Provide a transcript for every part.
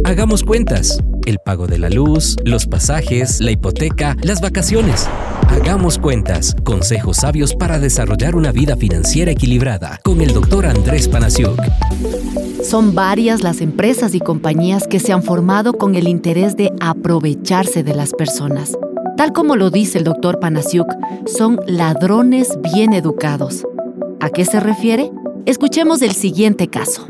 Hagamos cuentas. El pago de la luz, los pasajes, la hipoteca, las vacaciones. Hagamos cuentas. Consejos sabios para desarrollar una vida financiera equilibrada con el Dr. Andrés Panasiuk. Son varias las empresas y compañías que se han formado con el interés de aprovecharse de las personas. Tal como lo dice el Dr. Panasiuk, son ladrones bien educados. ¿A qué se refiere? Escuchemos el siguiente caso.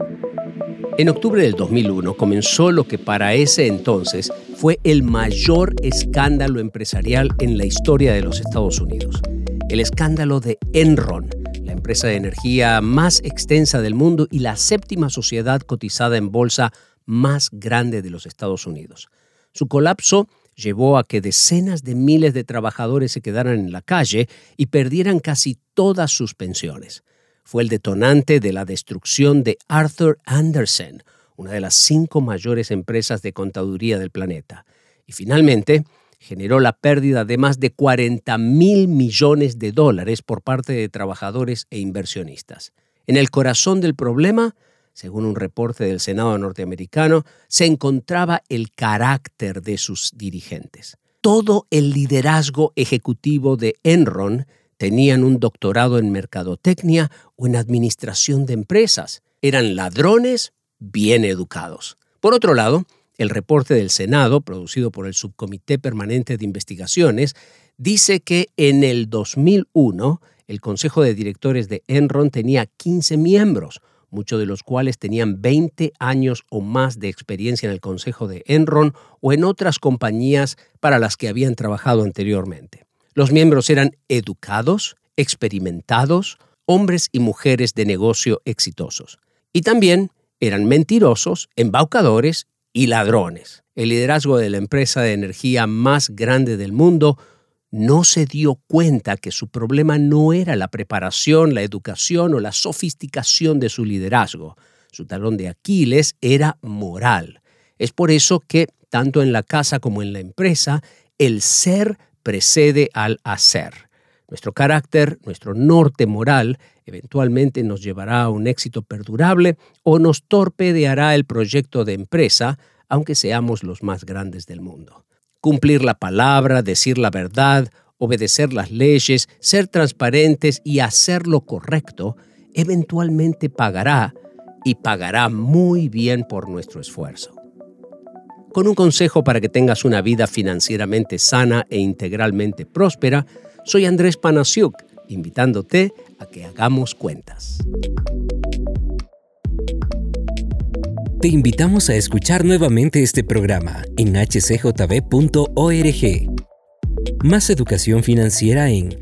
En octubre del 2001 comenzó lo que para ese entonces fue el mayor escándalo empresarial en la historia de los Estados Unidos. El escándalo de Enron, la empresa de energía más extensa del mundo y la séptima sociedad cotizada en bolsa más grande de los Estados Unidos. Su colapso llevó a que decenas de miles de trabajadores se quedaran en la calle y perdieran casi todas sus pensiones. Fue el detonante de la destrucción de Arthur Andersen, una de las 5 mayores empresas de contaduría del planeta. Y finalmente, generó la pérdida de más de $40,000 millones por parte de trabajadores e inversionistas. En el corazón del problema, según un reporte del Senado norteamericano, se encontraba el carácter de sus dirigentes. Todo el liderazgo ejecutivo de Enron tenían un doctorado en mercadotecnia o en administración de empresas. Eran ladrones bien educados. Por otro lado, el reporte del Senado, producido por el Subcomité Permanente de Investigaciones, dice que en el 2001 el Consejo de Directores de Enron tenía 15 miembros, muchos de los cuales tenían 20 años o más de experiencia en el Consejo de Enron o en otras compañías para las que habían trabajado anteriormente. Los miembros eran educados, experimentados, hombres y mujeres de negocio exitosos. Y también eran mentirosos, embaucadores y ladrones. El liderazgo de la empresa de energía más grande del mundo no se dio cuenta que su problema no era la preparación, la educación o la sofisticación de su liderazgo. Su talón de Aquiles era moral. Es por eso que, tanto en la casa como en la empresa, el ser precede al hacer. Nuestro carácter, nuestro norte moral, eventualmente nos llevará a un éxito perdurable o nos torpedeará el proyecto de empresa, aunque seamos los más grandes del mundo. Cumplir la palabra, decir la verdad, obedecer las leyes, ser transparentes y hacer lo correcto, eventualmente pagará y pagará muy bien por nuestro esfuerzo. Con un consejo para que tengas una vida financieramente sana e integralmente próspera, soy Andrés Panasiuk, invitándote a que hagamos cuentas. Te invitamos a escuchar nuevamente este programa en hcjb.org. Más educación financiera en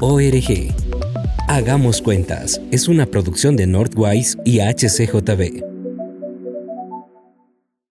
culturafinanciera.org. Hagamos cuentas es una producción de Northwise y HCJB.